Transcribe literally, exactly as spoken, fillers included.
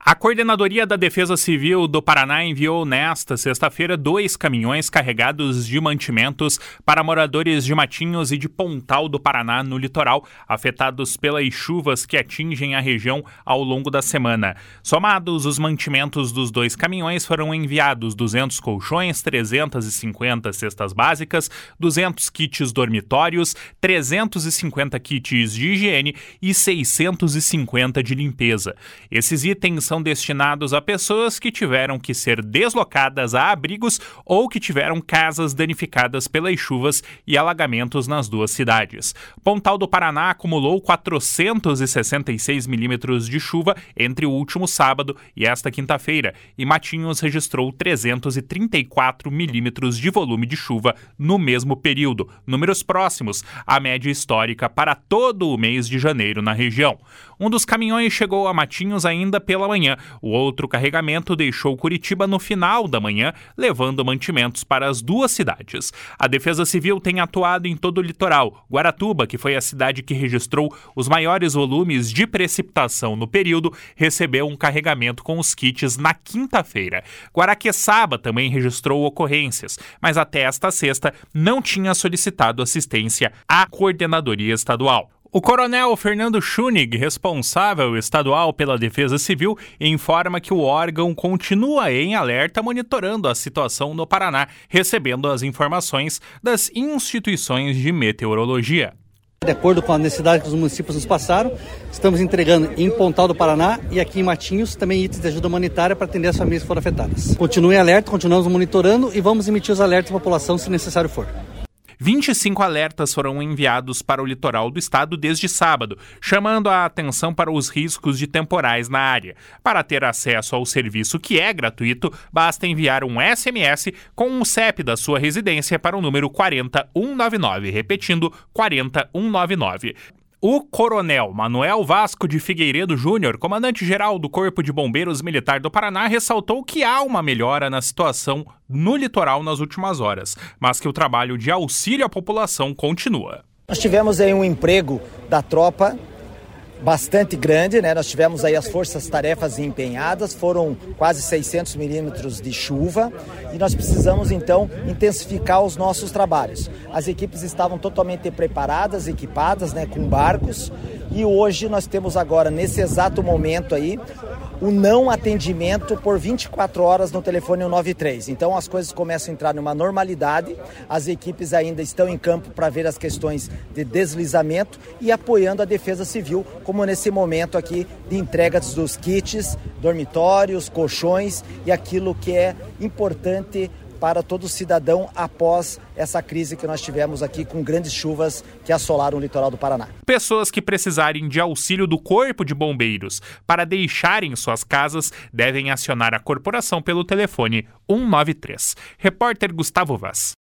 A Coordenadoria da Defesa Civil do Paraná enviou nesta sexta-feira dois caminhões carregados de mantimentos para moradores de Matinhos e de Pontal do Paraná, no litoral, afetados pelas chuvas que atingem a região ao longo da semana. Somados, os mantimentos dos dois caminhões foram enviados duzentos colchões, trezentas e cinquenta cestas básicas, duzentos kits dormitórios, trezentos e cinquenta kits de higiene e seiscentos e cinquenta de limpeza. Esses itens são destinados a pessoas que tiveram que ser deslocadas a abrigos ou que tiveram casas danificadas pelas chuvas e alagamentos nas duas cidades. Pontal do Paraná acumulou quatrocentos e sessenta e seis milímetros de chuva entre o último sábado e esta quinta-feira, e Matinhos registrou trezentos e trinta e quatro milímetros de volume de chuva no mesmo período, números próximos à média histórica para todo o mês de janeiro na região. Um dos caminhões chegou a Matinhos ainda pela manhã. O outro carregamento deixou Curitiba no final da manhã, levando mantimentos para as duas cidades. A Defesa Civil tem atuado em todo o litoral. Guaratuba, que foi a cidade que registrou os maiores volumes de precipitação no período, recebeu um carregamento com os kits na quinta-feira. Guaraqueçaba também registrou ocorrências, mas até esta sexta não tinha solicitado assistência à coordenadoria estadual. O coronel Fernando Schunig, responsável estadual pela Defesa Civil, informa que o órgão continua em alerta monitorando a situação no Paraná, recebendo as informações das instituições de meteorologia. De acordo com a necessidade que os municípios nos passaram, estamos entregando em Pontal do Paraná e aqui em Matinhos também itens de ajuda humanitária para atender as famílias que foram afetadas. Continue em alerta, continuamos monitorando e vamos emitir os alertas à população se necessário for. vinte e cinco alertas foram enviados para o litoral do estado desde sábado, chamando a atenção para os riscos de temporais na área. Para ter acesso ao serviço, que é gratuito, basta enviar um S M S com o C E P da sua residência para o número quarenta um nove nove, repetindo, quarenta um nove nove. O coronel Manuel Vasco de Figueiredo Júnior, comandante-geral do Corpo de Bombeiros Militar do Paraná, ressaltou que há uma melhora na situação no litoral nas últimas horas, mas que o trabalho de auxílio à população continua. Nós tivemos aí um emprego da tropa bastante grande, né? Nós tivemos aí as forças-tarefas empenhadas, foram quase seiscentos milímetros de chuva e nós precisamos então intensificar os nossos trabalhos. As equipes estavam totalmente preparadas, equipadas, né, com barcos, e hoje nós temos agora, nesse exato momento aí, o não atendimento por vinte e quatro horas no telefone cento e noventa e três. Então as coisas começam a entrar numa normalidade, as equipes ainda estão em campo para ver as questões de deslizamento e apoiando a Defesa Civil, como nesse momento aqui de entrega dos kits, dormitórios, colchões e aquilo que é importante para todo cidadão após essa crise que nós tivemos aqui com grandes chuvas que assolaram o litoral do Paraná. Pessoas que precisarem de auxílio do Corpo de Bombeiros para deixarem suas casas devem acionar a corporação pelo telefone cento e noventa e três. Repórter Gustavo Vaz.